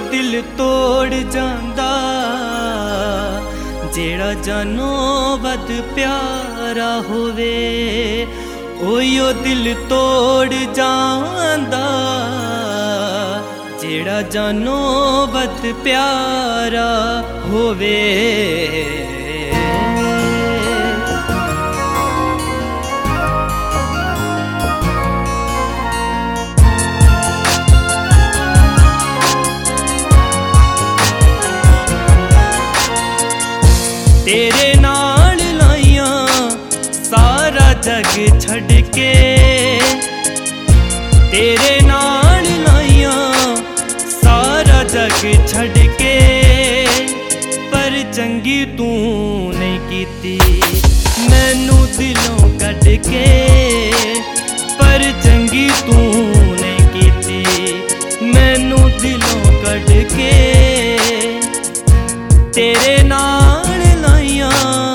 दिल तोड़ जांदा जेड़ा जानों वध प्यारा होवे। ओयो दिल तोड़ जांदा जेड़ा जानों वध प्यारा होवे। तेरे नाल लाइया सारा जग छड़ के, तेरे नाल लाइया सारा जग छड़ के, पर चंगी तू नहीं कीती मैनू दिलों कढ़ के। पर चंगी तू नहीं कीती मैनू दिलों कढ़ के। तेरे नाल लाइया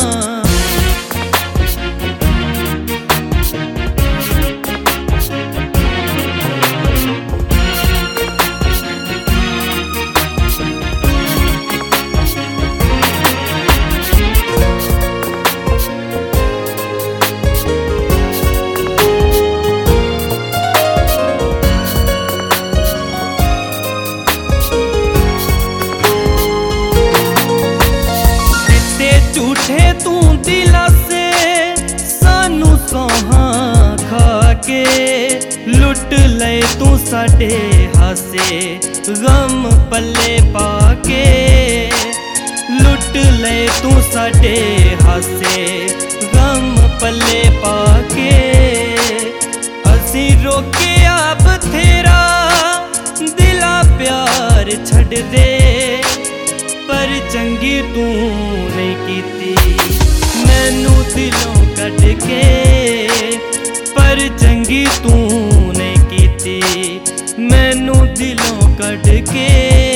झूठे तू दिलासे सानू सोहा खा के, लुट ले तू साडे हासे गम पल्ले पाके। लुट ले तू साडे हासे गम पल्ले पाके। असी रोकिया बथेरा दिला प्यार छड़ दे, पर चंगी तू नहीं कीती मैनू दिलों कढ़ के। पर चंगी तू नहीं कीती मैनू दिलों कढ़ के।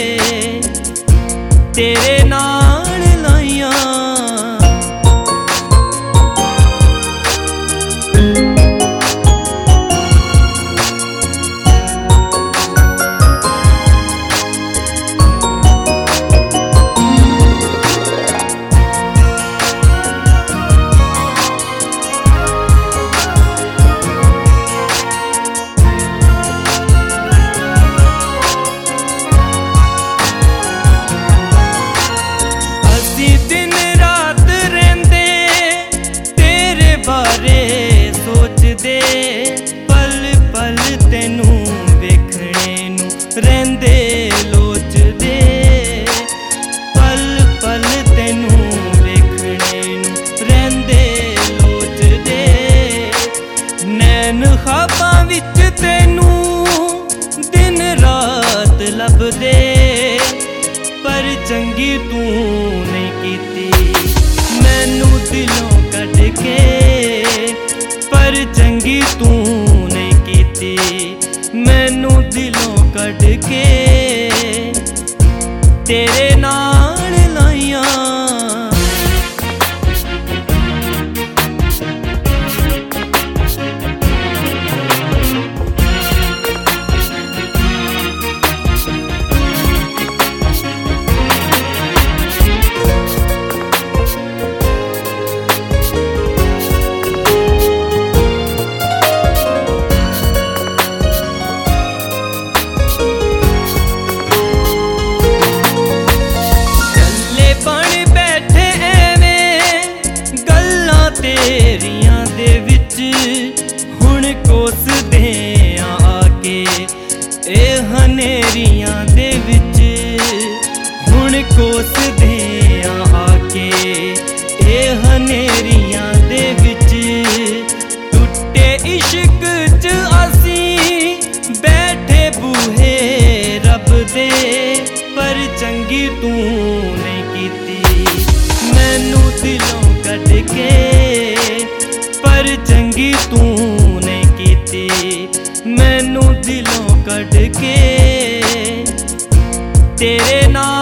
तेरे नाल लाइया सोचदे पल पल तेनू वेखणे नू रहिंदे लोचदे। पल पल तेनू वेखणे नू रहिंदे लोचदे। नैन ख्वाबां विच तेनू दिन रात लभदे, पर चंगी तू नहीं कीती मैनू दिलों कढ़ के। पर चंगी तू नहीं कीती मैनू दिलों कढ़ के। तेरे नाल लाइया तेरियां दे विच हुण कोसदे आके। ए हनेरियां दे विच हुण कोसदे आके। ए हनेरियां दे विच टुटे इश्क च असी बैठे बूहे रब दे। पर चंगी तू नहीं कीती मैनू दिलों कढ़ के। पर चंगी तू नहीं कीती मैनू दिलों कढ़ के। तेरे नाल